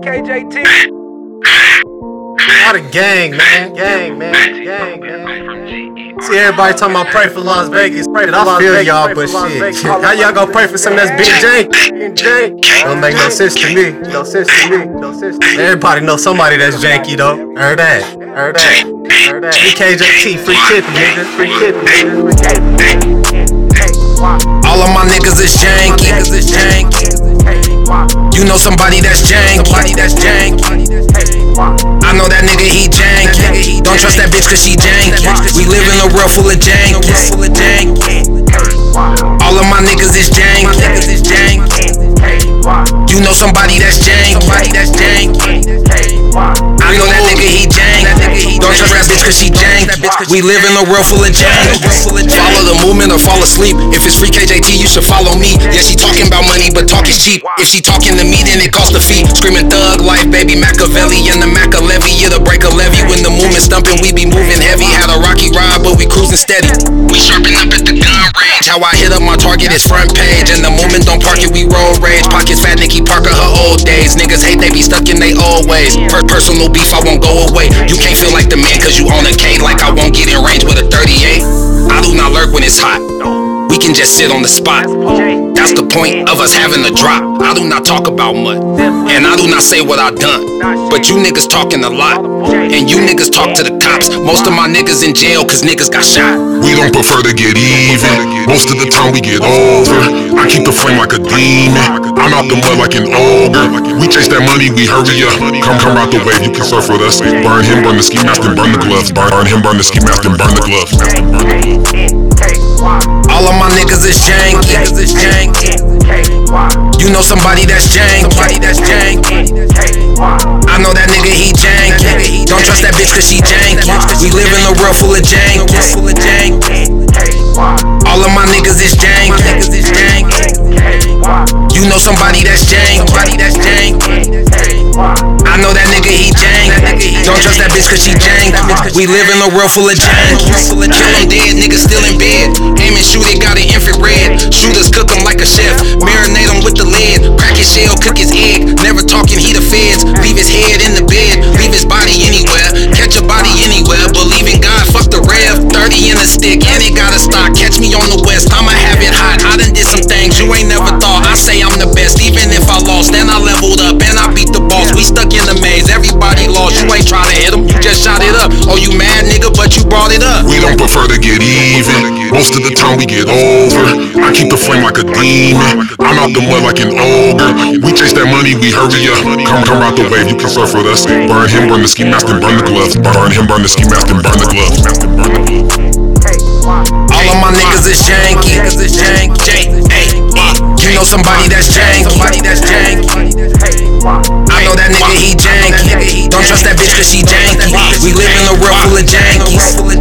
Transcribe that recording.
KJT. Not a gang, man. See everybody talking about pray for Las Vegas. I feel y'all, but shit. How y'all gonna pray for something that's big jank? Don't make no sense to me. Everybody know somebody that's janky though. Heard that. KJT, free tipping, nigga. All of my niggas is janky. You know somebody that's janky. I know that nigga, he janky. Don't trust that bitch cause she janky. We live in a world full of janky. All of my niggas is janky. You know somebody that's janky. I know that nigga, he janky. Don't trust that bitch cause she janky. We live in a world full of janky. Follow the movement or fall asleep. If it's free KJT, you should follow me. Yeah, she talking about money, but talk is cheap. If she talking to me, then it costs a fee. Screaming thug life, baby Machiavelli and the Maca levy. Yeah, the break a levy. When the movement stumping, we be moving heavy. Had a rocky ride, but we cruising steady. We sharpen up at the gun range. How I hit up my target is front page. And the movement don't park it, we roll rage. Pockets fat, Nikki Parker, her old days. Niggas hate, they be stuck in they old ways. Personal beef, I won't go away. You can't feel like the man cause you own a K. Like I won't get in range with a 38. I do not lurk when it's hot. We can just sit on the spot. That's the point of us having a drop. I do not talk about much, and I do not say what I done. But you niggas talking a lot, and you niggas talk to the cops. Most of my niggas in jail cause niggas got shot. We don't prefer to get even. Most of the time we get over. I keep the flame like a demon. I'm out the mud like an ogre. We chase that money, we hurry up. Come out the wave, you can surf with us. Burn him, burn the ski mask, and burn the gloves. Burn him, burn the ski mask, and burn the gloves. All of my niggas is janky. You know somebody that's janky. I know that nigga, he janky. Don't trust that bitch cause she janky. We live in a world full of janky. All of my niggas is janky. You know somebody that's janky. I know that nigga, he janky. Don't trust that bitch cause she janky. We live in a world full of janky. Kill him dead, niggas still in bed. Aim and shoot it, got an infrared. Shooters cook him like a chef. Marinate him with the lead. Crack his shell, cook his egg. Never talking, he the feds. Leave his head in the bed. Leave his body anywhere. Catch a body anywhere. Believe in God, fuck the rev. 30 in a stick, and it got a stock. Catch me on the west, I'ma have it hot. I done did some things you ain't never thought. I say I'm the best, even if I lost. Then I leveled up, and I beat the boss. We stuck in the maze, everybody lost. You ain't try to hit him, you just shot it up. Oh, you mad, nigga, but you brought it up. We don't prefer to get even. Most of the time we get over. I keep the flame like a demon. I'm out the mud like an ogre. We chase that money, we hurry up. Come out the wave, you can surf with us. Burn him, burn the ski mask, and burn the gloves. Burn him, burn the ski mask, and burn the gloves. All of my niggas is janky. You know somebody that's janky. I know that nigga, he janky. Don't trust that bitch cause she janky. We live in a world full of jankies.